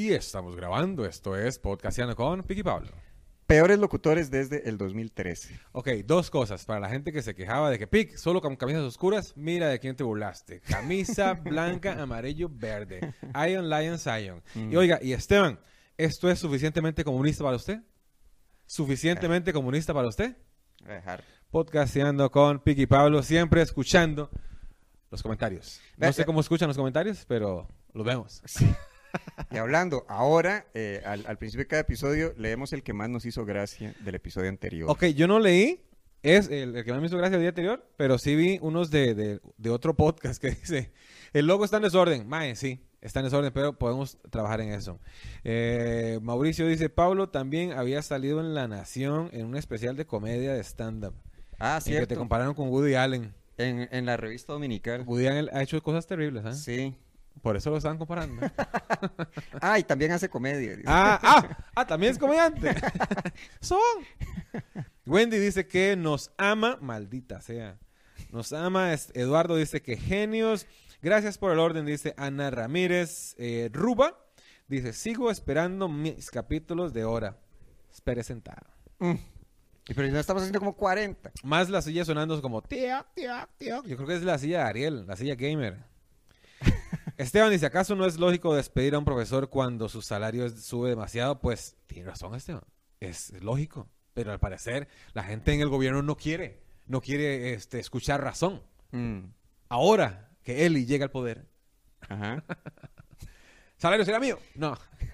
Y estamos grabando. Esto es Podcasteando con Piqui Pablo. Peores locutores desde el 2013. Ok, dos cosas. Para la gente que se quejaba de que Pic, solo con camisas oscuras, mira de quién te burlaste. Camisa blanca, amarillo, verde. Ion, Lion, Zion. Y oiga, y Esteban, ¿esto es suficientemente comunista para usted? ¿Suficientemente comunista para usted? Voy a dejar. Podcasteando con Piqui Pablo, siempre escuchando los comentarios. No sé cómo escuchan los comentarios, pero los vemos. Sí. Y hablando, ahora, al principio de cada episodio, leemos el que más nos hizo gracia del episodio anterior. Ok, yo no leí, es el que más me hizo gracia el día anterior, pero sí vi unos de otro podcast que dice, el logo está en desorden. Mae, sí, está en desorden, pero podemos trabajar en eso. Mauricio dice, Pablo también había salido en La Nación en un especial de comedia de stand-up. Ah, En que cierto. te compararon con Woody Allen. En la revista dominical. Woody Allen ha hecho cosas terribles, ¿ah? Sí. Por eso lo estaban comparando. Ah, y también hace comedia. Dice. También es comediante. Son. Wendy dice que nos ama, maldita sea. Nos ama. Eduardo dice que genios. Gracias por el orden, dice Ana Ramírez. Ruba dice, sigo esperando mis capítulos de hora. Espere sentado. Pero ya estamos haciendo como 40. Más la silla sonando como tío. Yo creo que es la silla de Ariel, la silla gamer. Esteban dice, ¿acaso no es lógico despedir a un profesor cuando su salario sube demasiado? Pues tiene razón, Esteban, es lógico, pero al parecer la gente en el gobierno no quiere escuchar razón. Ahora que Eli llega al poder, Ajá. ¿salario será mío? No.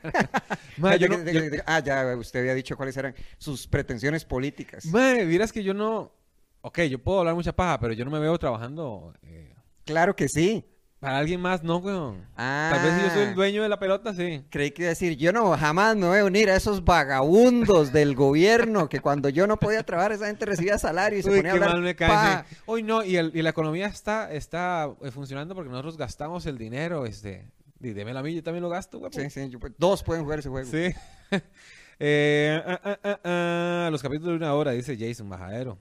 Ya, usted había dicho cuáles eran sus pretensiones políticas. Vieras que yo no... Ok, yo puedo hablar mucha paja, pero yo no me veo trabajando... Claro que sí. Para alguien más, no, weón. Ah. Tal vez si yo soy el dueño de la pelota, sí. Creí que iba a decir, yo no, jamás me voy a unir a esos vagabundos del gobierno que cuando yo no podía trabajar, esa gente recibía salario y se Uy, ponía a qué hablar mal me cae. paja. Sí. Hoy no, y la economía está funcionando porque nosotros gastamos el dinero, y démelo a mí, yo también lo gasto, guapo. Sí, dos pueden jugar ese juego. Sí. Los capítulos de 1 hora, dice Jason Majadero.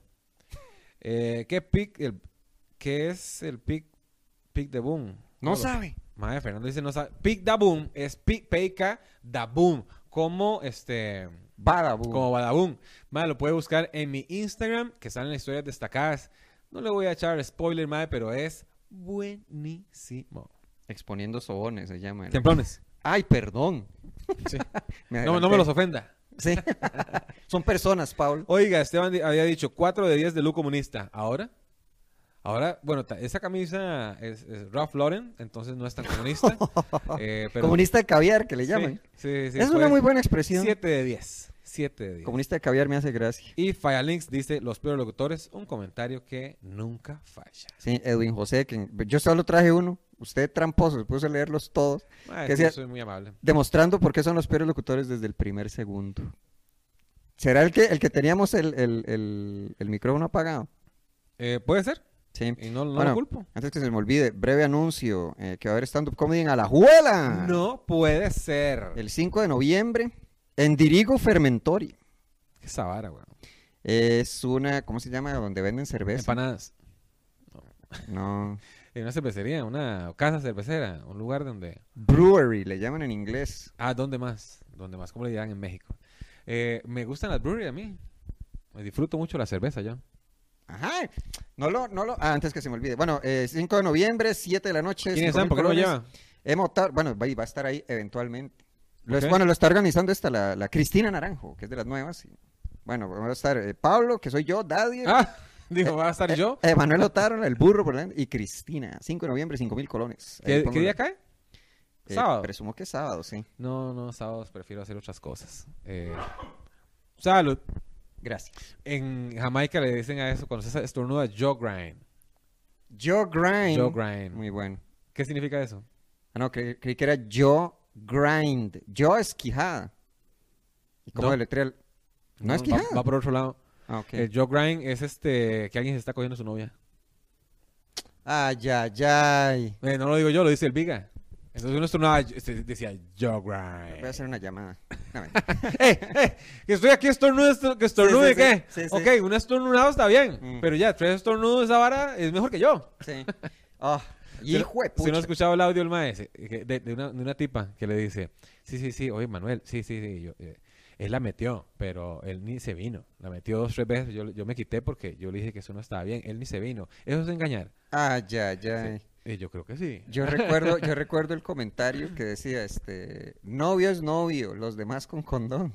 ¿Qué es el pick de boom? No sabe. Madre, Fernando dice no sabe. Pick da boom es P-K da boom. Como Badaboom. Como Badaboom. Madre, lo puede buscar en mi Instagram, que salen las historias destacadas. No le voy a echar spoiler, madre, pero es buenísimo. Exponiendo sobones se llama. Templones. Ay, perdón. Sí. Me No me adelanté. los ofenda. Sí. Son personas, Pablo. Oiga, Esteban había dicho 4 de 10 de Lu comunista. Ahora, bueno, esa camisa es Ralph Lauren, entonces no es tan comunista. Pero, Comunista de caviar, que le llaman. Sí, Es una muy buena expresión. 7 de 10. 7 de 10. Comunista de caviar me hace gracia. Y Firelinks dice, los peores locutores, un comentario que nunca falla. Sí, Edwin José, que yo solo traje uno. Usted tramposo, se puso a leerlos todos. Madre, yo soy muy amable. Demostrando por qué son los peores locutores desde el primer segundo. ¿Será el que teníamos el micrófono apagado? ¿Puede ser? Sí. Y no Bueno, lo culpo. Antes que se me olvide, breve anuncio, que va a haber stand-up comedy en Alajuela. No puede ser. El 5 de noviembre, en Dirigo Fermentori. Qué sabara, weón. Es una, ¿cómo se llama? Donde venden cerveza. Empanadas. No. En una cervecería, una casa cervecera, un lugar donde... Brewery, le llaman en inglés. ¿Dónde más? ¿Dónde más? ¿Cómo le dirán en México? Me gustan las breweries a mí. Me disfruto mucho la cerveza yo. Ajá. Antes que se me olvide. Bueno, 5 de noviembre, 7 de la noche. ¿Quiénes 5,000 están? ¿Por qué no lo colones. lleva? Bueno, va a estar ahí eventualmente. Ok. Bueno, lo está organizando la Cristina Naranjo, que es de las nuevas. Bueno, va a estar Pablo, que soy yo, Daddy. Dijo, ¿va a estar yo? Manuel Otaro, el burro, por ejemplo, y Cristina. 5 de noviembre, 5,000 colones. Ahí ¿Qué pongo día la- cae? ¿Sábado? Presumo que es sábado, sí. No, sábados prefiero hacer otras cosas. Salud. Gracias. En Jamaica le dicen a eso, cuando se estornuda, jaw grind. Joe Grind. Jaw grind. Muy bueno. ¿Qué significa eso? No, creí que era Joe Grind. Joe es quijada. ¿Y cómo No. deletrea el...? ¿No es quijada? Va por otro lado. Ah, ok. El jaw grind es que alguien se está cogiendo a su novia. Ay. No lo digo yo, lo dice el Viga. Entonces uno estornudaba, decía jaw Voy grind. a hacer una llamada. No, Que estoy aquí que estornude, Sí, sí, ¿qué? sí, sí. Ok, un estornudado está bien, Mm. pero ya, 3 estornudos esa vara es mejor que yo. sí. Oh, Hijo de Si no pucha. has escuchado el audio del maestro de una tipa que le dice, sí, oye Manuel, sí, él la metió, pero él ni se vino. La metió 2, 3 veces, yo me quité porque yo le dije que eso no estaba bien, él ni se vino. Eso es engañar. Ah, Sí. ya. Y yo creo que sí. Yo recuerdo el comentario que decía, novio es novio, los demás con condón.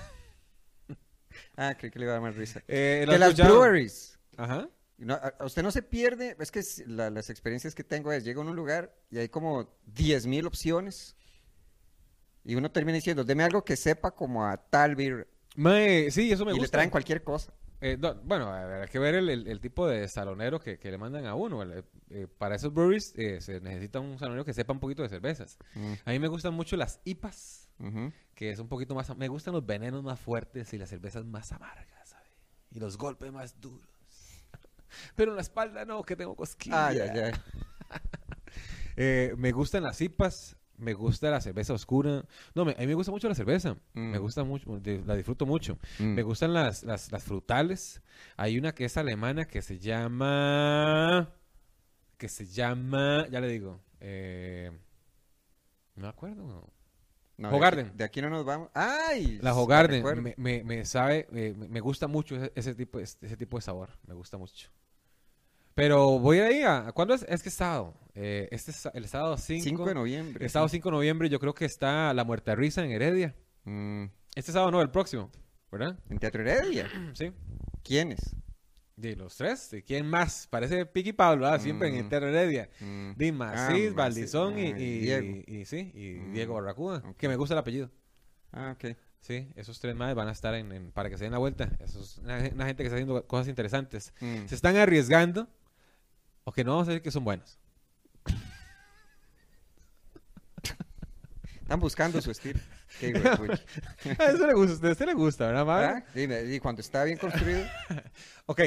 Ah, creí que le iba a dar más risa. ¿Lo Que has las escuchado? breweries. Ajá. No, a usted no se pierde, es que las experiencias que tengo es, llego a un lugar y hay como 10,000 opciones y uno termina diciendo, deme algo que sepa como a tal beer Mae, sí, eso me y le gusta. traen cualquier cosa. Bueno, hay que ver el tipo de salonero que le mandan a uno. Para esos breweries se necesita un salonero que sepa un poquito de cervezas. Mm, A mí me gustan mucho las IPAs, ujú. que es un poquito más... Me gustan los venenos más fuertes y las cervezas más amargas, ¿sabes? Y los golpes más duros. Pero en la espalda no, que tengo cosquillas. Ah, ya. Me gustan las IPAs, me gusta la cerveza oscura. No, a mí me gusta mucho la cerveza. Me gusta mucho, la disfruto mucho. Mm. Me gustan las frutales. Hay una que es alemana que se llama... Ya le digo. No me acuerdo. No, Hogarden. de aquí no nos vamos. ¡Ay! La sí, Hogarden. recuerdo. Me sabe... me gusta mucho ese tipo de sabor. Me gusta mucho. Pero voy a ir ahí ¿cuándo es? Es que es sábado. El sábado 5 de noviembre. El sábado sí. 5 de noviembre yo creo que está La Muerte de Risa en Heredia. Mm, Este sábado no, el próximo. ¿Verdad? ¿En Teatro Heredia? Sí. ¿Quiénes? De los tres. ¿De quién más? Parece Piqui Pablo, siempre en Teatro Heredia. Mm. Di Macís, Macís, Valdizón y Diego. y Diego Barracuda. Ok. Que me gusta el apellido. Ah, ok. Sí, esos tres más van a estar para que se den la vuelta. Eso es una gente que está haciendo cosas interesantes. Mm. Se están arriesgando. O que no vamos a decir que son buenos. Están buscando su estilo. Qué hijo de pucha. A eso le gusta, a usted le gusta, ¿verdad, Mario? ¿Ah? Dime, y cuando está bien construido. Ok.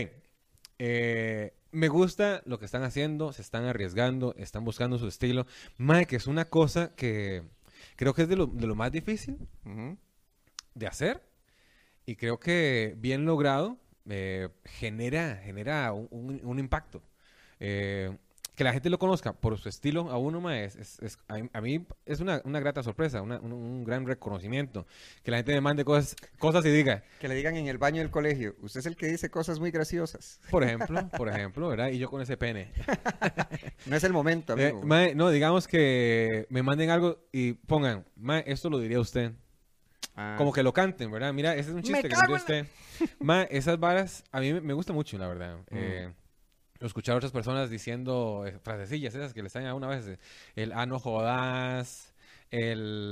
Me gusta lo que están haciendo, se están arriesgando, están buscando su estilo. Mae, que es una cosa que creo que es de lo más difícil Ujú. de hacer. Y creo que bien logrado genera un impacto. Que la gente lo conozca por su estilo a uno, mae, a mí es una grata sorpresa, un gran reconocimiento. Que la gente me mande cosas y diga, Que le digan en el baño del colegio, usted es el que dice cosas muy graciosas. por ejemplo, ¿verdad? Y yo con ese pene. No es el momento, amigo. Mae, no, digamos que me manden algo y pongan, mae, esto lo diría usted. Ah, Como que lo canten, ¿verdad? Mira, ese es un chiste que me dio usted. Mae, esas varas a mí me gusta mucho, la verdad. Escuchar a otras personas diciendo frasecillas esas que le salen a una vez. El no jodas, el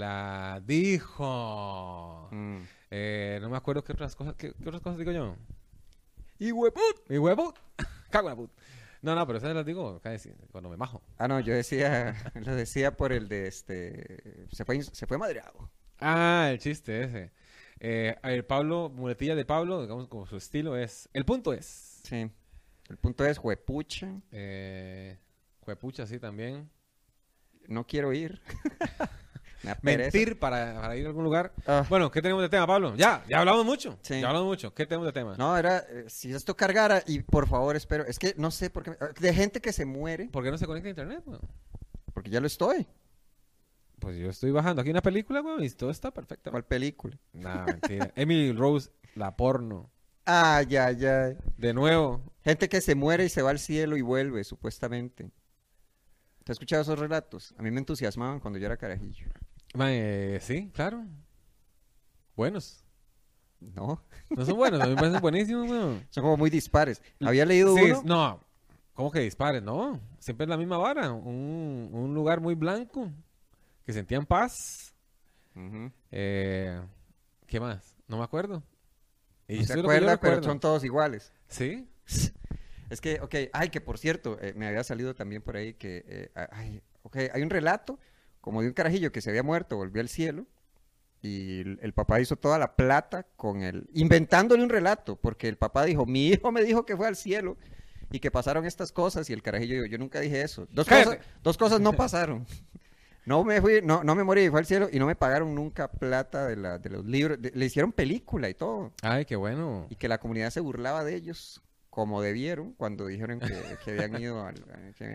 dijo. mm. No me acuerdo qué otras cosas digo yo. Y huevut. Y huevut. Cago en la put. No, pero esas las digo cuando me majo. Ah, no, yo decía, lo decía por el de se fue madreado. Ah, el chiste ese. A ver, Pablo, muletilla de Pablo, digamos como su estilo es. El punto es. Sí. El punto es, juepucha, Juepucha, sí, también. no quiero ir. Me da pereza. Mentir para ir a algún lugar. Ah. Bueno, ¿qué tenemos de tema, Pablo? Ya hablamos mucho. Sí. Ya hablamos mucho. ¿Qué tenemos de tema? No, era, si esto cargara, y por favor espero, es que no sé por qué, de gente que se muere, ¿Por qué no se conecta a internet, weón? porque ya lo estoy. Pues yo estoy bajando aquí una película, weón, y todo está perfecto. ¿Cuál película? Nah, mentira. Emily Rose, la porno. Ah, ya. De nuevo. Gente que se muere y se va al cielo y vuelve, supuestamente. ¿Te has escuchado esos relatos? A mí me entusiasmaban cuando yo era carajillo. Sí, claro. Buenos. No, No son buenos, a mí me parecen buenísimos, weón. son como muy dispares. Había leído Sí, uno. no. ¿Cómo que dispares? No. Siempre es la misma vara. Un lugar muy blanco. Que sentían paz. Ujú. ¿Qué más? No me acuerdo. Y No eso se es lo que yo acuerda, pero recuerdo. son todos iguales. ¿Sí? Es que, ok, ay, que por cierto, me había salido también por ahí que, ok, hay un relato como de un carajillo que se había muerto, volvió al cielo, y el papá hizo toda la plata con él, inventándole un relato, porque el papá dijo, mi hijo me dijo que fue al cielo y que pasaron estas cosas, y el carajillo dijo, yo nunca dije eso. ¡Cállate! Dos cosas no pasaron. No me fui, no me morí y fue al cielo, y no me pagaron nunca plata de los libros, le hicieron película y todo. Ay, qué bueno. Y que la comunidad se burlaba de ellos como debieron cuando dijeron que habían ido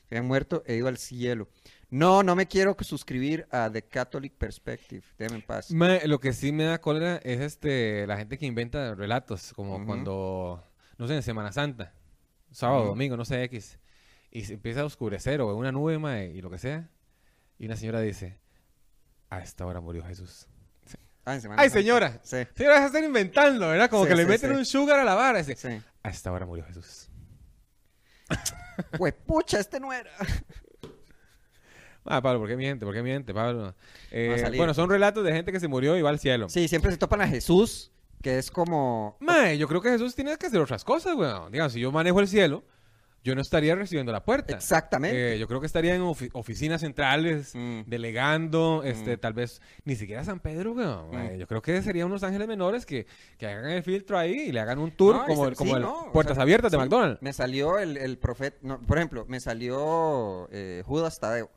que habían muerto e ido al cielo. No, no me quiero suscribir a The Catholic Perspective. Déjame en paz. Lo que sí me da cólera es la gente que inventa relatos, como Ujú. cuando, no sé, en Semana Santa, sábado, Ujú. domingo, no sé, X, y se empieza a oscurecer o una nube, mae, y lo que sea, y una señora dice, a esta hora murió Jesús. Ah, en Semana ¡Ay, Santa. señora! Sí, Señora, se están inventando, ¿verdad? Como Sí, que le sí, meten sí. un sugar a la vara. Dice, sí. a esta hora murió Jesús. Pues pucha, este no era. Ah, Pablo, ¿por qué miente? ¿Por qué miente, Pablo? Va a salir. Bueno, son relatos de gente que se murió y va al cielo. Sí, siempre se topan a Jesús, que es como... Mae, yo creo que Jesús tiene que hacer otras cosas, weón. Digamos, si yo manejo el cielo, yo no estaría recibiendo la puerta. Exactamente. Yo creo que estaría en oficinas centrales, Mm. delegando, Mm. tal vez ni siquiera San Pedro, weón. Mm. Yo creo que serían unos ángeles menores que hagan el filtro ahí y le hagan un tour No, como, sí, como el no, o Puertas sea, Abiertas de sí. McDonald's. Me salió el profeta... No, por ejemplo, me salió Judas Tadeo.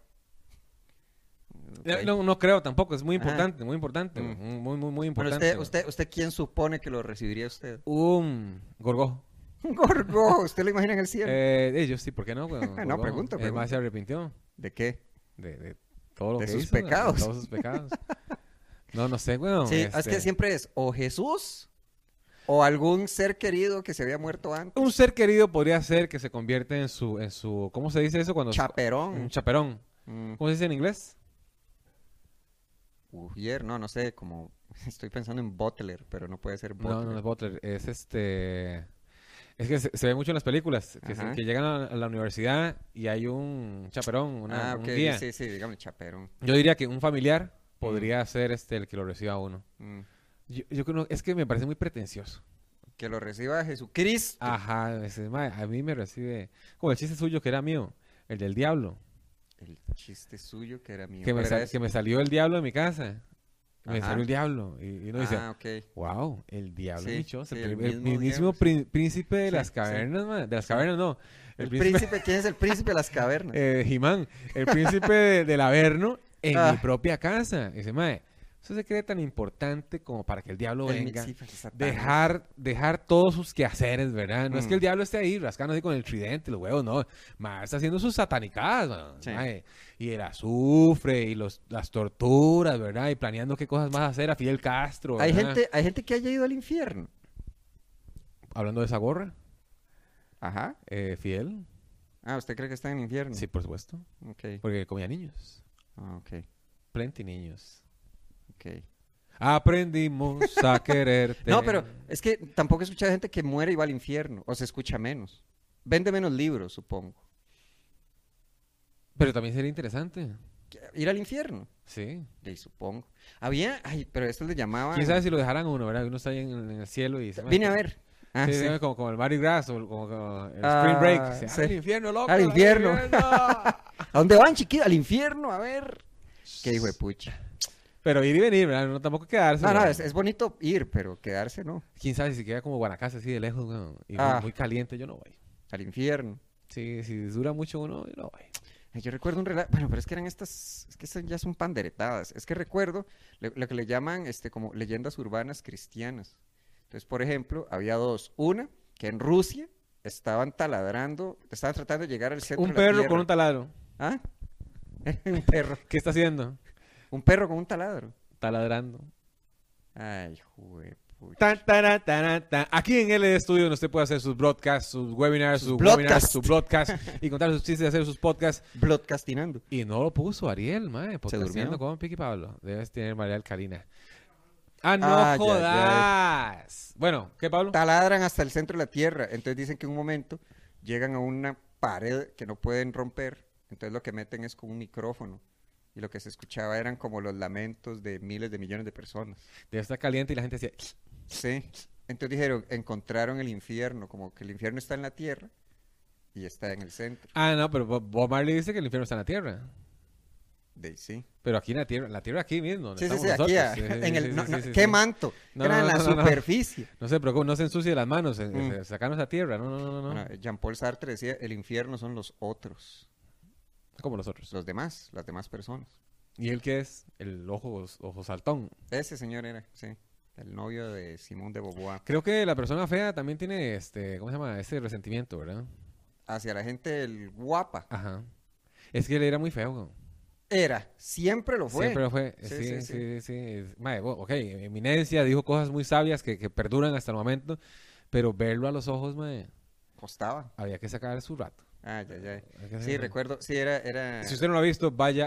Ok. No creo tampoco, es muy Ajá. importante, muy importante, Mm. muy, muy, muy Pero importante. usted ¿quién supone que lo recibiría usted? Un gorgojo. Un gorgo, ¿usted lo imagina en el cielo? Ellos sí, ¿por qué no, weón? No, Gorgojo. pregunto, Además pregunto. se arrepintió ¿De qué? de todo lo De que sus hizo, weón, pecados. de todos sus pecados. No sé, weón. Sí, es que siempre es o Jesús o algún ser querido que se había muerto antes. Un ser querido podría ser que se convierte en su, ¿cómo se dice eso? Cuando un Chaperón. chaperón. Mm. ¿Cómo se dice en inglés? Ujier, no sé, como estoy pensando en Butler, pero no puede ser No, Butler. no es butler, es es que se ve mucho en las películas, Ajá. que llegan a la universidad y hay un chaperón, Ah, un ok, guía. sí, sí, dígame chaperón. Yo diría que un familiar podría ser el que lo reciba a uno. Mm. Yo creo, es que me parece muy pretencioso. Que lo reciba Jesucristo. Ajá, a mí me recibe, como el chiste suyo que era mío, el del diablo, El chiste suyo que era mío. que ¿Cuál era que ese? me salió el diablo de mi casa. Me Ajá. salió el diablo. Y uno dice, Ah, ok. wow, el diablo Sí, dichoso, sí, el, el el mismo mismísimo diablo, príncipe de Sí, las sí. cavernas, man, de las Sí. cavernas no, El príncipe, ¿quién es el príncipe de las cavernas? He-Man, el príncipe del Averno en Ah. mi propia casa. Y dice, mae, eso se cree tan importante como para que el diablo El venga. sí, Satanás. Dejar todos sus quehaceres, ¿verdad? No es que el Mm. diablo esté ahí rascando así con el tridente, los huevos, no. Mae, está haciendo sus satanicadas, man, Sí. mae. Y el azufre y las torturas, ¿verdad? Y planeando qué cosas más hacer a Fidel Castro, Hay ¿verdad? gente que haya ido al infierno. Hablando de esa gorra, Ajá. Fidel, Ah, ¿usted cree que está en el infierno? sí, por supuesto. Ok. Porque comía niños, Ah, ok. plenty niños. Ok. Aprendimos a quererte. No, pero es que tampoco he escuchado gente que muere y va al infierno. O se escucha menos. Vende menos libros, supongo. Pero también sería interesante. Ir al infierno. Sí. Sí, supongo. Había, ay, pero esto le llamaban. ¿Quién sabe si lo dejarán a uno, verdad? Uno está ahí en el cielo y dice... Vine a ver. Ah, Sí, sí. como el Mardi Gras o como el Ah, Spring Break. Dice, sí. ¡al infierno, loco! Al infierno. ¡Al ¿A dónde van, chiquillos? Al infierno, a ver. Qué hijo de pucha. Pero ir y venir, ¿verdad? No tampoco quedarse. No, no, ¿verdad? es bonito ir, pero quedarse no. ¿Quién sabe si queda como Guanacaste así de lejos, weón? Y Ah. muy caliente, yo no voy. Al infierno. Sí, si dura mucho uno, yo no voy. Ay, yo recuerdo un relato, bueno, pero es que eran estas, es que estas ya son panderetadas. Es que recuerdo lo que le llaman como leyendas urbanas cristianas. Entonces, por ejemplo, había dos. Una, que en Rusia estaban tratando de llegar al centro Un de la perro Tierra. con un taladro. ¿Ah? Un perro. ¿Qué está haciendo? Un perro con un taladro. Taladrando. Ay, juepucha. Tan, taran, taran, tan. Aquí en LD Studio usted puede hacer sus broadcasts, sus webinars, Sus sus broadcasts. su broadcast y contar sus chistes, hacer sus podcasts. Broadcastinando. Y no lo puso Ariel, mae, podcasteando durmió. con Piqui Pablo. Debes tener María Alcalina. ¡Ah, no Ah, ya, jodas! Bueno, ¿qué, Pablo? Taladran hasta el centro de la Tierra. Entonces dicen que en un momento llegan a una pared que no pueden romper. Entonces lo que meten es con un micrófono. Y lo que se escuchaba eran como los lamentos de miles de millones de personas. Debe estar caliente y la gente decía... Sí. Entonces dijeron, encontraron el infierno, como que el infierno está en la Tierra y está en el centro. Ah, no, pero Bob Marley dice que el infierno está en la tierra. Sí. Pero aquí en la tierra aquí mismo. donde Sí, estamos aquí, nosotros. Sí, en sí, el, sí, no, sí, no, sí, ¿qué sí. manto? No, Era en la no, no, no. superficie. No se preocupe, no se ensucie las manos, Mm. sacarnos a tierra, no. Bueno, Jean-Paul Sartre decía, el infierno son los otros, Como nosotros. los demás, las demás personas. ¿Y él qué es? El ojo saltón. Ese señor era, sí, el novio de Simón de Beauvoir. Creo que la persona fea también tiene ¿cómo se llama? Ese resentimiento, ¿verdad? Hacia la gente el guapa. Ajá. Es que él era muy feo, güey. Siempre lo fue. Siempre lo fue. Sí. Mae, ok, eminencia, dijo cosas muy sabias que perduran hasta el momento, pero verlo a los ojos, mae, Costaba. había que sacar su rato. Ah, ya. Hay que Sí, hacerlo. recuerdo, sí, era... Si usted no lo ha visto,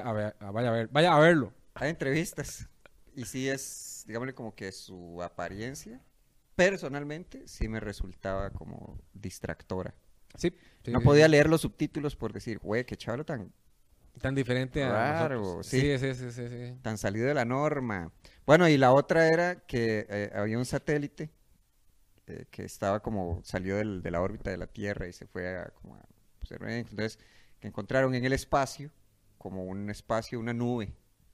vaya a verlo. Hay entrevistas y sí es, digámosle, como que su apariencia, personalmente, sí me resultaba como distractora. Sí. No podía leer los subtítulos por decir, güey, qué chaval Tan diferente a raro, nosotros. sí. Sí. tan salido de la norma. Bueno, y la otra era que había un satélite que estaba como, salió de la órbita de la Tierra y se fue a, como a observar. Entonces, que encontraron en el espacio, como un espacio, una nube,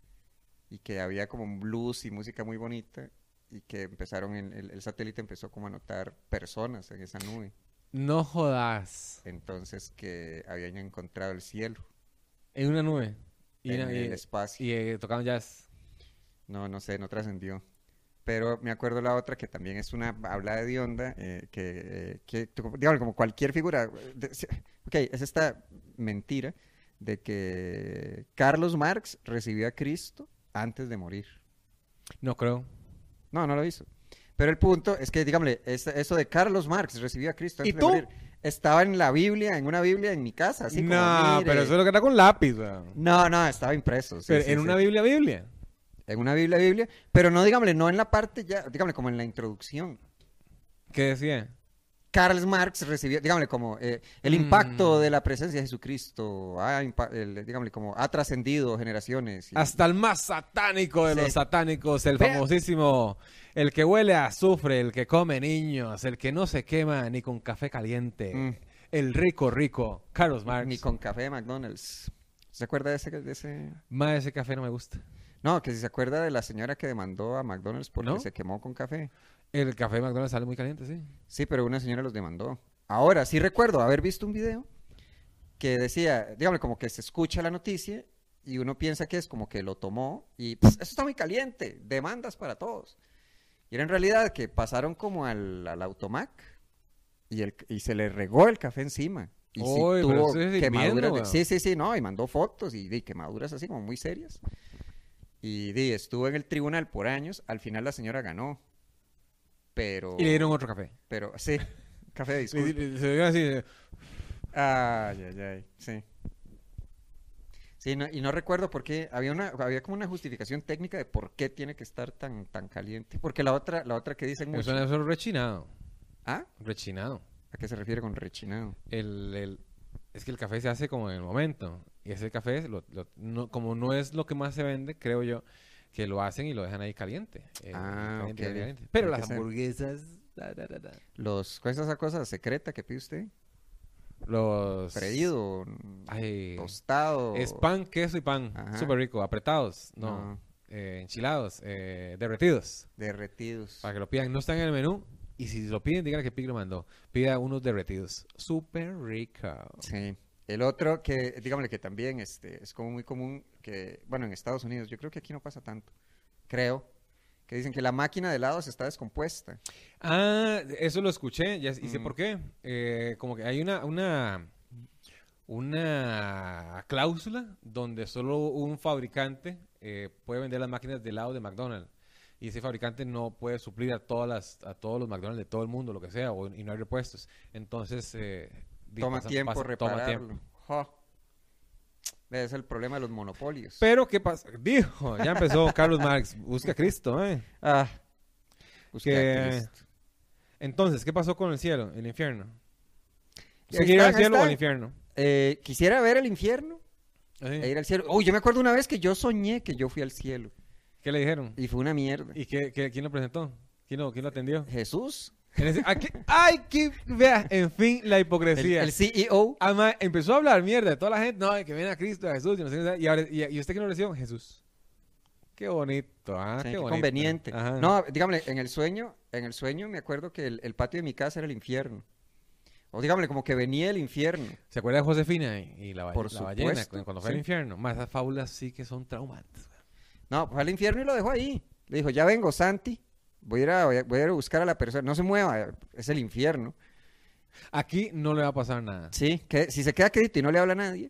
y que había como blues y música muy bonita, y que empezaron, el satélite empezó como a notar personas en esa nube. No jodas. Entonces que habían encontrado el cielo En una nube. en el espacio. Y tocaban jazz. No sé, no trascendió. Pero me acuerdo la otra que también es una habla de onda, digamos, como cualquier figura. Ok, es esta mentira de que Carlos Marx recibió a Cristo antes de morir. No creo. No lo hizo. Pero el punto es que, dígame, eso de Carlos Marx recibió a Cristo ¿Y antes de tú? morir, estaba en la Biblia, en una Biblia en mi casa, así como, No, mire. pero eso es lo que está con lápiz, weón. No, estaba impreso. Sí, Pero sí, en sí. una Biblia. En una Biblia, pero no, dígame, no en la parte ya, dígame, como en la introducción. ¿Qué decía? Karl Marx recibió, dígame, como el impacto de la presencia de Jesucristo, dígame, como ha trascendido generaciones. Hasta el más satánico de Sí. los satánicos, el Vea. famosísimo, el que huele a azufre, el que come niños, el que no se quema ni con café caliente, Mm. el rico, Carlos Marx. Ni con café de McDonald's. ¿Se acuerda de ese? Más ese café no me gusta. No, que si se acuerda de la señora que demandó a McDonald's porque ¿No? se quemó con café. El café de McDonald's sale muy caliente, sí. Sí, pero una señora los demandó. Ahora, sí recuerdo haber visto un video que decía, dígame, como que se escucha la noticia y uno piensa que es como que lo tomó y pues, eso está muy caliente, demandas para todos. Y era en realidad que pasaron como al automac y se le regó el café encima. Y sí Uy, pero tuvo eso es quemaduras. hirviendo, Sí, no, y mandó fotos y quemaduras así como muy serias. Y estuvo en el tribunal por años, al final la señora ganó. Pero... Y le dieron otro café. Pero, sí, café de disculpa. Se dio así. Ay, sí. Sí, y no recuerdo por qué, había como una justificación técnica de por qué tiene que estar tan caliente. Porque la otra que dicen mucho. Eso es rechinado. ¿Ah? Rechinado. ¿A qué se refiere con rechinado? Es que el café se hace como en el momento. Y ese café, como no es lo que más se vende, creo yo, que lo hacen y lo dejan ahí caliente. Caliente, Ok. caliente. Pero Tiene las que ser. hamburguesas... ¿Cuál es esa cosa secreta que pide usted? Los... Freído, Ay, tostado. es pan, queso y pan. Ajá. Súper rico. Apretados. No. Enchilados. Derretidos. Derretidos. Para que lo pidan. No están en el menú. Y si lo piden, díganle que Pig lo mandó. Pida unos derretidos. Súper rico. Sí. El otro que, dígame que también es como muy común que, bueno, en Estados Unidos, yo creo que aquí no pasa tanto, creo, que dicen que la máquina de helados está descompuesta. Ah, eso lo escuché. Y sé Mm. por qué. Como que hay una cláusula donde solo un fabricante puede vender las máquinas de helado de McDonald's. Y ese fabricante no puede suplir a todos los McDonald's de todo el mundo, lo que sea, y no hay repuestos. Entonces, Toma tiempo toma repararlo. tiempo. Jo. Ese es el problema de los monopolios. Pero, ¿qué pasa? Dijo, ya empezó Carlos Marx, busca a Cristo, ¿eh? Ah, busca a Que- Cristo. Entonces, ¿qué pasó con el cielo, el infierno? Ahí ¿Se quiere ir al están, ahí cielo o al están. infierno? Quisiera ver el infierno Así. e ir al cielo. Uy, yo me acuerdo una vez que yo soñé que yo fui al cielo ¿Qué le dijeron? y fue una mierda. ¿Y quién lo presentó? ¿Quién lo atendió? Jesús, ¡Ay, que vea! En fin, la el hipocresía. CEO, Ama, empezó a hablar mierda de toda la gente. No, que viene a Cristo, a Jesús, y no sé qué. ¿Y usted qué no le decía? Jesús. Qué bonito, sí, qué qué bonito. conveniente. Ajá. No, dígame, en el sueño me acuerdo que el patio de mi casa era el infierno. O dígame, como que venía el infierno. ¿Se acuerda de Josefina y la Por ballena supuesto, cuando fue al sí. infierno? Más esas fábulas sí que son traumantes. No, fue al infierno y lo dejó ahí. Le dijo, ya vengo, Santi. Voy a ir a buscar a la persona. No se mueva, es el infierno. Aquí no le va a pasar nada. Sí, que si se queda quedito y no le habla a nadie,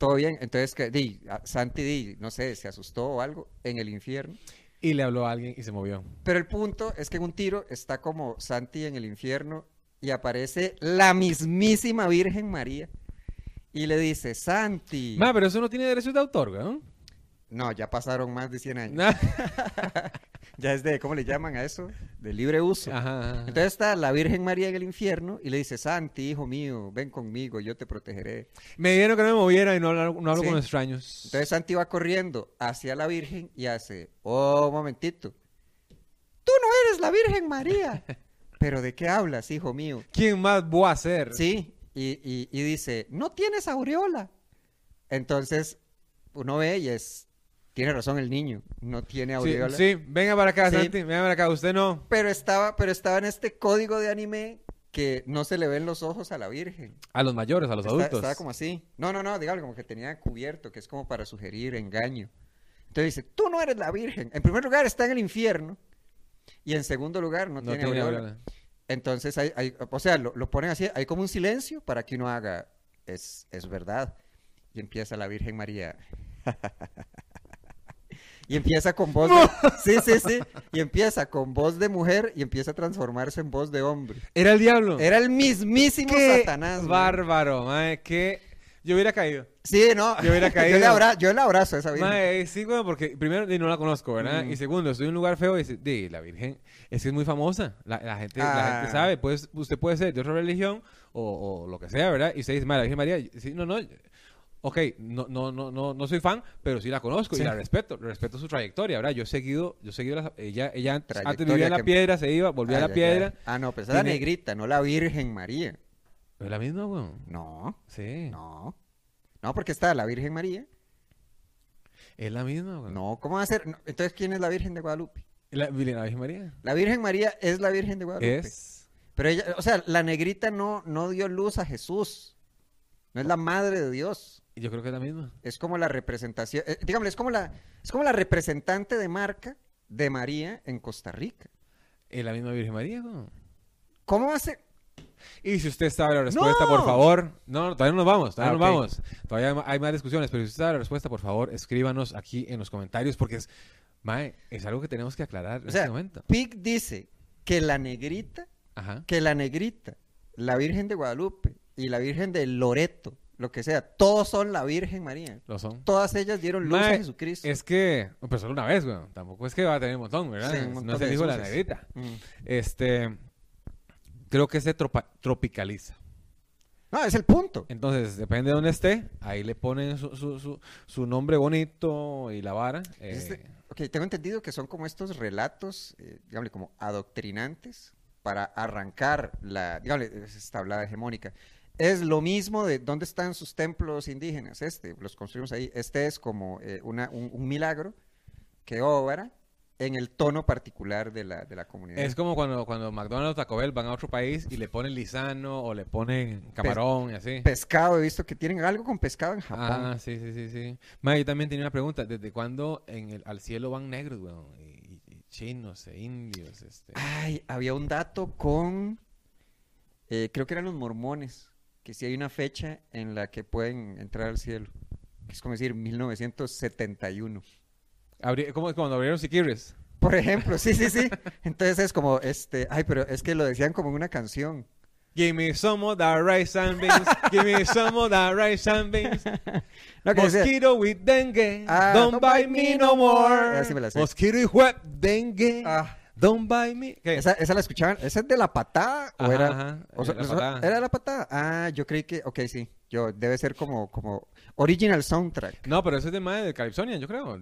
todo bien. Entonces, Santi, no sé, se asustó o algo en el infierno. Y le habló a alguien y se movió. Pero el punto es que en un tiro está como Santi en el infierno y aparece la mismísima Virgen María y le dice, Santi. Pero eso no tiene derechos de autor, weón. No, ya pasaron más de 100 años. Nah. Ya es de, ¿cómo le llaman a eso? De libre uso. Ajá. Entonces está la Virgen María en el infierno y le dice, Santi, hijo mío, ven conmigo, yo te protegeré. Me dijeron que no me moviera y no hablo Sí. con extraños. Entonces Santi va corriendo hacia la Virgen y hace, oh, un momentito, tú no eres la Virgen María. ¿Pero de qué hablas, hijo mío? ¿Quién más voy a ser? Sí, y dice, no tienes aureola. Entonces uno ve y tiene razón el niño, no tiene Sí, aureola. sí, venga para acá, Sí. Santi, venga para acá, usted no. Pero estaba en este código de anime que no se le ven los ojos a la Virgen. A los mayores, a los adultos. Estaba como así. No, dígale, como que tenía cubierto, que es como para sugerir engaño. Entonces dice, tú no eres la Virgen. En primer lugar está en el infierno y en segundo lugar no tiene aureola. aureola. Entonces o sea, lo ponen así, hay como un silencio para que uno haga, es verdad. Y empieza la Virgen María. Y empieza con voz de... Sí. Y empieza con voz de mujer y empieza a transformarse en voz de hombre. Era el diablo. Era el mismísimo ¡Qué Satanás. man. bárbaro, mae! Que yo hubiera caído. Sí, no. Yo hubiera caído. Yo le abrazo a esa Virgen. Mae, sí, bueno, porque primero no la conozco, ¿verdad? Mm. Y segundo, estoy en un lugar feo y dice, la Virgen es que es muy famosa. La gente sabe, pues usted puede ser de otra religión o lo que sea, ¿verdad? Y usted dice, mae, la Virgen María, sí, no. Ok, no soy fan, pero sí la conozco Sí. y la respeto su trayectoria, ¿verdad? Yo he seguido ella antes Trayectoria vivía en la que- piedra, se iba, volvía a la piedra. Ah, no, pues es la Tiene- negrita, no la Virgen María. ¿Es la misma, weón? No, Sí. no. No, porque está la Virgen María. Es la misma, weón. No, ¿cómo va a ser? No, entonces, ¿quién es la Virgen de Guadalupe? La Virgen María. La Virgen María es la Virgen de Guadalupe. Es. Pero ella, o sea, la negrita no dio luz a Jesús. No es la madre de Dios. Yo creo que es la misma. Es como la representación, dígame, es como la representante de marca de María en Costa Rica. Es la misma Virgen María, weón. ¿Cómo va a ser? Y si usted sabe la respuesta, ¡No! por favor. No, todavía no nos vamos, Ah, ok. Todavía hay más discusiones, pero si usted sabe la respuesta, por favor, escríbanos aquí en los comentarios, porque es algo que tenemos que aclarar en O sea, este momento. Pic dice que la negrita, Ajá. la Virgen de Guadalupe y la Virgen de Loreto, lo que sea, todos son la Virgen María. Lo son. Todas ellas dieron luz a Mae, Jesucristo. Es que, pues solo una vez, weón. Tampoco es que va a tener un montón, ¿verdad? Sí, un montón No es de el hijo de la Jesuses. negrita. Mm. Creo que se tropicaliza. No, es el punto. Entonces, depende de dónde esté, ahí le ponen su nombre bonito y la vara. Ok, tengo entendido que son como estos relatos, digamos, como adoctrinantes para arrancar digamos, esta hablada hegemónica. Es lo mismo de dónde están sus templos indígenas. Los construimos ahí. Este es como un milagro que obra en el tono particular de la comunidad. Es como cuando McDonald's o Taco Bell van a otro país y le ponen lisano o le ponen camarón y así. Pescado, he visto que tienen algo con pescado en Japón. Ah, sí. Ma, yo también tenía una pregunta. ¿Desde cuándo al cielo van negros, weón? Y chinos e indios, Ay, había un dato con, creo que eran los mormones, que sí hay una fecha en la que pueden entrar al cielo. Que es como decir 1971. Como cuando abrieron Siquirres. Por ejemplo, sí. Entonces es como, ay, pero es que lo decían como en una canción. Give me some of that rice and beans. Give me some of that rice and beans. No, que decía, Mosquito with dengue. Ah, Don't bite me no more. Así me la sé. Mosquito y web dengue. ah, Don't bite me. ¿Qué? esa la escuchaban, ¿esa es de La Patada? ¿O Ajá, era? ajá, O sea, La Patada. ¿era de La Patada? Ah, yo creí que, ok, sí. Debe ser como original soundtrack. No, pero ese es del mae de Calypsonian, yo creo.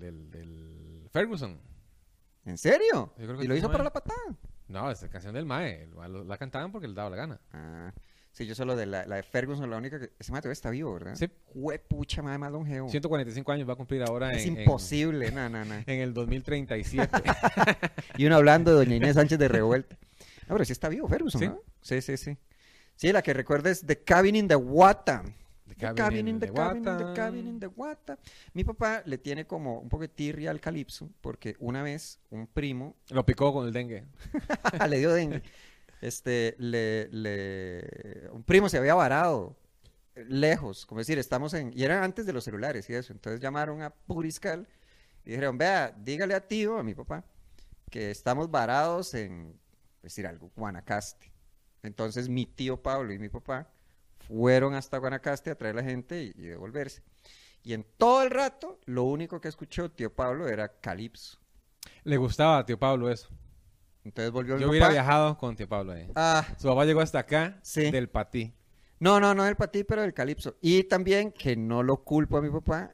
Del Ferguson. ¿En serio? Yo creo que ¿Y lo sí, hizo mae. para La Patada? No, esta canción del mae. La cantaban porque les daba la gana. Ah, sí, yo solo de la de Ferguson, la única que... Ese mae todavía está vivo, ¿verdad? Sí. Juepucha, mae, más longevo. 145 años va a cumplir ahora Es en imposible, no. en el 2037. Y uno hablando de doña Inés Sánchez de Revuelta. No, pero sí está vivo Ferguson, Sí. ¿no? Sí. Sí, la que recuerda es The Cabin in the Wata. The The Cabin cabin in in the the cabin in the Wata. cabin in the Wata. Mi papá le tiene como un poco de tirria al calipso porque una vez un primo Lo picó con el dengue. le dio dengue. Un primo se había varado lejos, como decir, estamos en, y era antes de los celulares y eso, entonces llamaron a Puriscal y dijeron, vea, dígale a tío, a mi papá, que estamos varados en, decir algo, Guanacaste. Entonces mi tío Pablo y mi papá fueron hasta Guanacaste a traer a la gente y devolverse. Y en todo el rato, lo único que escuchó tío Pablo era Calipso. Le gustaba a tío Pablo eso. Entonces volvió mi Yo papá. hubiera viajado con tío Pablo ahí. Ah, Su papá llegó hasta acá Sí. del Patí. no del Patí, pero del Calipso. Y también, que no lo culpo a mi papá,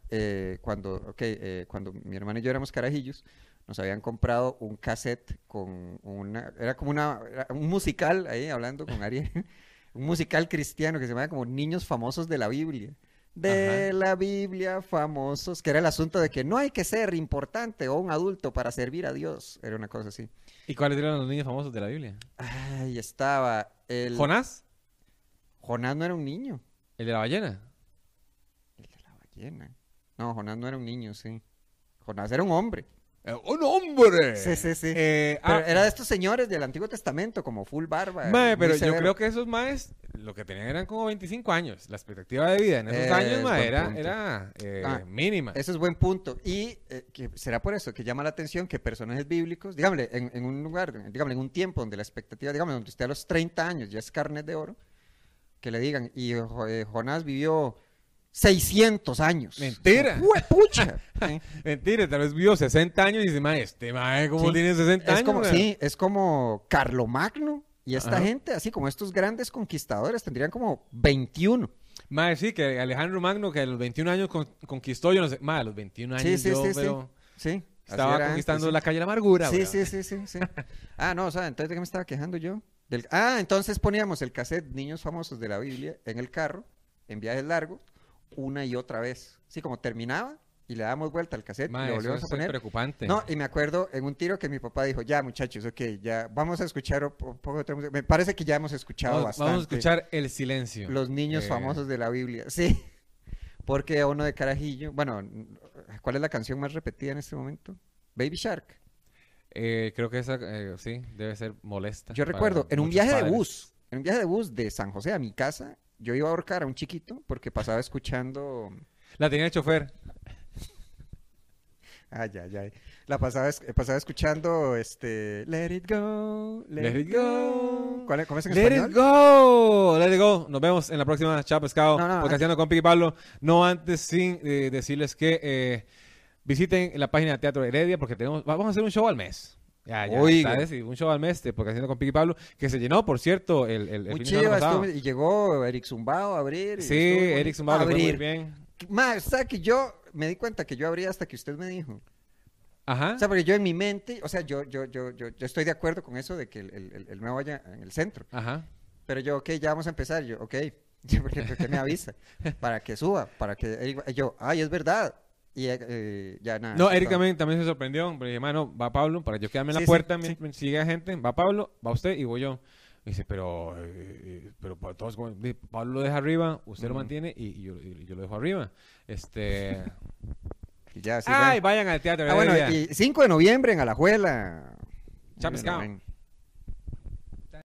cuando mi hermano y yo éramos carajillos, nos habían comprado un cassette con era como era un musical, ahí hablando con Ariel, un musical cristiano que se llamaba como Niños Famosos de la Biblia. De Ajá. la Biblia famosos, que era el asunto de que no hay que ser importante o un adulto para servir a Dios. Era una cosa así. ¿Y cuáles eran los niños famosos de la Biblia? Ay, estaba ¿Jonás? Jonás no era un niño. ¿El de la ballena? El de la ballena. No, Jonás no era un niño, sí. Jonás era un hombre. ¡Un hombre! Sí, sí, sí. Eh, Pero ah, era de estos señores del Antiguo Testamento, como full barba. Mae, muy pero yo severo. creo que esos maes lo que tenían eran como 25 años. La expectativa de vida en esos años, Es mae, buen era, punto. mínima. Eso es buen punto. Y que será por eso que llama la atención que personajes bíblicos, dígame, en un lugar, dígame, en un tiempo donde la expectativa, dígame, donde usted a los 30 años ya es carne de oro, que le digan, y Jonás vivió 600 años. Mentira. ¡Huepucha! Sí. Mentira, tal vez vivió 60 años y dice, mae, este mae, ¿cómo Sí. tiene 60 Es años? como, mae?" sí, es como Carlomagno y esta Ajá. gente, así como estos grandes conquistadores, tendrían como 21. Mae, sí, que Alejandro Magno, que a los 21 años conquistó, yo no sé, mae, a los 21 años Sí, sí, yo sí, sí. veo- Sí. así estaba era conquistando antes, la calle de la amargura, sí. weón. Sí, sí, sí, sí, sí. Ah, no, o sea, entonces ¿de qué me estaba quejando yo? Entonces poníamos el cassette Niños Famosos de la Biblia en el carro, en viajes largos, una y otra vez. Así como terminaba y le dábamos vuelta al cassette y Mae, lo eso volvíamos a es poner. preocupante. No, y me acuerdo en un tiro que mi papá dijo, ya muchachos, ok, ya vamos a escuchar un poco de otra música. Me parece que ya hemos escuchado bastante. Vamos a escuchar El Silencio. Los niños Eh, famosos de la Biblia, sí. Porque a uno de carajillo, bueno, ¿cuál es la canción más repetida en este momento? Baby Shark. Creo que esa, sí, debe ser molesta. Yo para recuerdo, en un muchos viaje de padres. bus, en un viaje de bus de San José a mi casa, yo iba a ahorcar a un chiquito porque pasaba escuchando... La tenía el chofer. Ay, ay, ay. Pasaba escuchando Let It Go, Let it go. ¿Cómo es en Let español? it go. Let it go. Nos vemos en la próxima Chao Pescado. No, Podcasteando con Piqui Pablo. No antes sin decirles que visiten la página de Teatro Heredia porque vamos a hacer un show al mes. Ya, Oiga. ¿sabes? Sí, un show al mes de Podcasteando con Piqui Pablo que se llenó, por cierto, el Muy fin de semana chiva, pasado. y llegó Eric Zumbao a abrir. y Sí, estuvo bonito. Eric Zumbado le fue muy Abrir. bien. O sea, que yo me di cuenta que yo abría hasta que usted me dijo. Ajá. O sea, porque yo en mi mente, o sea, yo estoy de acuerdo con eso de que el nuevo vaya en el centro. Ajá. Pero yo, ok, ya vamos a empezar. Yo, ok, ¿por qué me avisa? Para que suba, para que Eric, yo, ay, es verdad. Y ya nada. No, eso Eric todo. también se sorprendió. Pero dije, mano, va Pablo, para yo quedarme en la Sí, sí, puerta sí. mientras sigue gente. Va Pablo, va usted y voy yo. Y dice, pero para todos, Pablo lo deja arriba, usted lo Ujú. mantiene y yo lo dejo arriba. Y ya, sí, Ay, bueno. vayan al teatro. Ah, bueno, Heredia. y 5 de noviembre en Alajuela. Chao, Muy bien, pescado. ven.